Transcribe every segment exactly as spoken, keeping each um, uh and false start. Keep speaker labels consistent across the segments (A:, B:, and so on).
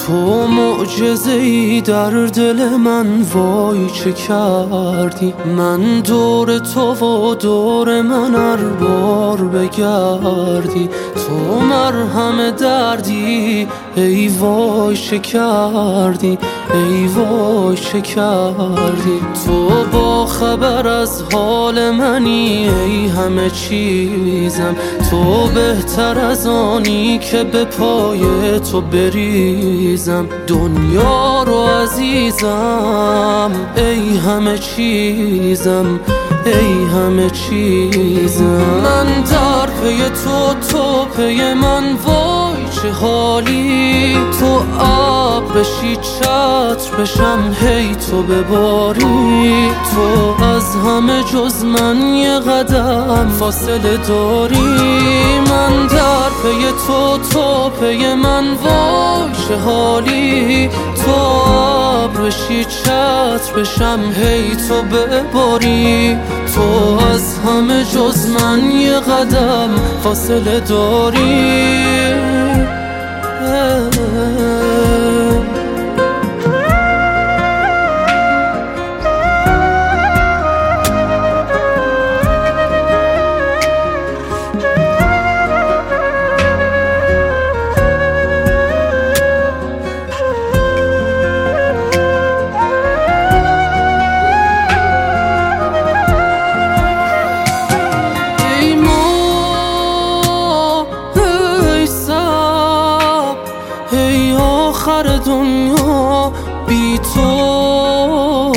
A: تو معجزه‌ای در دل من، وای چه کردی. من دور تو و دور من هر بار بگردی، تو مرهم دردی، ای وای چه کردی، ای وای چه کردی. تو با خبر از حال منی، ای همه چیزم، تو بهتر از آنی که به پای تو بریزم. دنیا رو عزیزم، ای همه چیزم، ای همه چیزم. من در پی تو، تو پی من، وای چه حالی. تو آب بشی چتر بشم، هی تو بباری. تو از همه جز من یه قدم فاصله داری. من در پی تو، تو پی من، وای چه حالی. تو آب بشی چتر بشم، هی تو بباری. تو از همه جز من یه قدم فاصله داری. آخر دنیا بی تو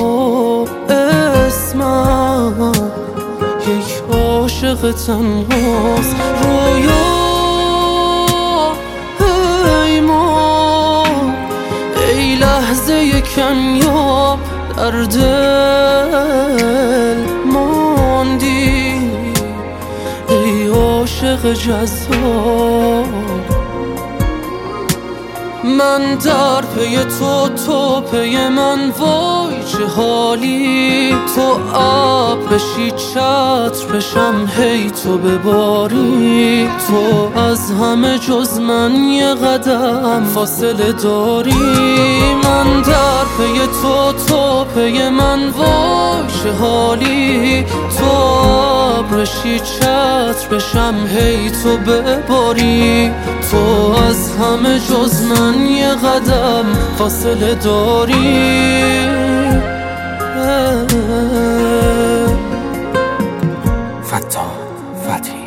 A: اسمم یک عاشق تنهاست. رویا ای ما، ای لحظه کمیاب در دل ماندی، ای عاشق جذاب. من در پی تو، تو پی من، وای چه حالی. تو آب بشی چتر بشم، هی تو بباری. تو از همه جز من یه قدم فاصله داری. من در پی تو، تو پی من، وای چه حالی. تو آب بشی چتر بشم، هی تو بباری. تو از همه جز من یه قدم فاصله داری.
B: فتاح فتحی